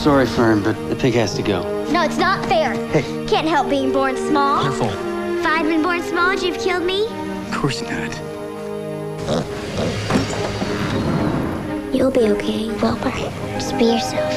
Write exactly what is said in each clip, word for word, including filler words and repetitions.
sorry, Fern, but the pig has to go. No, it's not fair. Hey. Can't help being born small. Careful. If I'd been born small, would you have killed me? Of course not. You'll be okay, Wilbur. Just be yourself.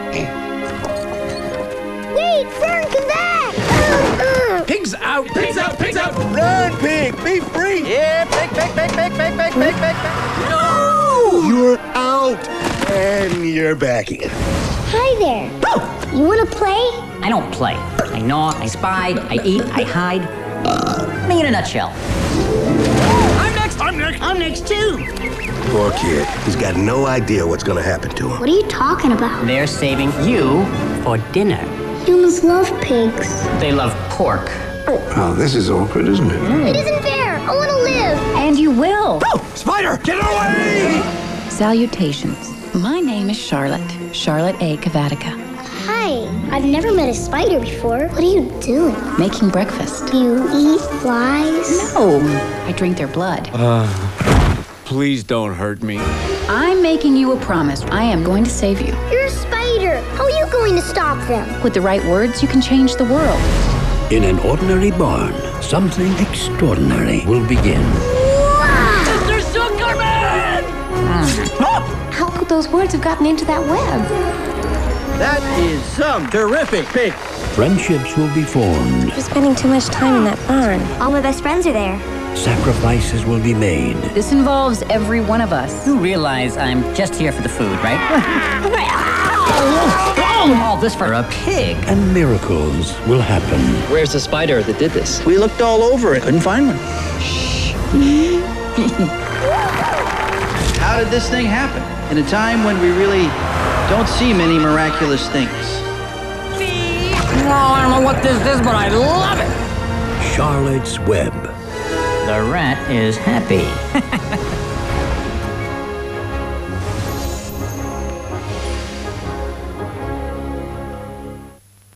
Wait, Fern, come back! Uh, uh. Pigs out! Pigs out! Pigs out! Run, pig! Be free! Yeah, pig, pig, pig, pig, pig, pig, pig, pig, pig. No! You're out! And you're back in. Hi there. You want to play? I don't play. I gnaw, I spy, I eat, I hide. Me in a nutshell. I'm next! I'm next! I'm next too! Poor kid. He's got no idea what's gonna happen to him. What are you talking about? They're saving you for dinner. Humans love pigs. They love pork. Oh, this is awkward, isn't it? It isn't fair. I want to live. And you will. Oh, spider! Get away! Salutations. My name is Charlotte. Charlotte A. Cavatica. Hi. I've never met a spider before. What are you doing? Making breakfast. You eat flies? No, I drink their blood. Uh, please don't hurt me. I'm making you a promise. I am going to save you. You're a spider. How are you going to stop them? With the right words, you can change the world. In an ordinary barn, something extraordinary will begin. Mister Zuckerman! How could those words have gotten into that web? That is some terrific pig. Friendships will be formed. You're spending too much time in that barn. All my best friends are there. Sacrifices will be made. This involves every one of us. You realize I'm just here for the food, right? All this for a pig. And miracles will happen. Where's the spider that did this? We looked all over it. Couldn't find one. How did this thing happen? In a time when we really don't see many miraculous things. Oh, I don't know what this is, but I love it. Charlotte's Web. The rat is happy.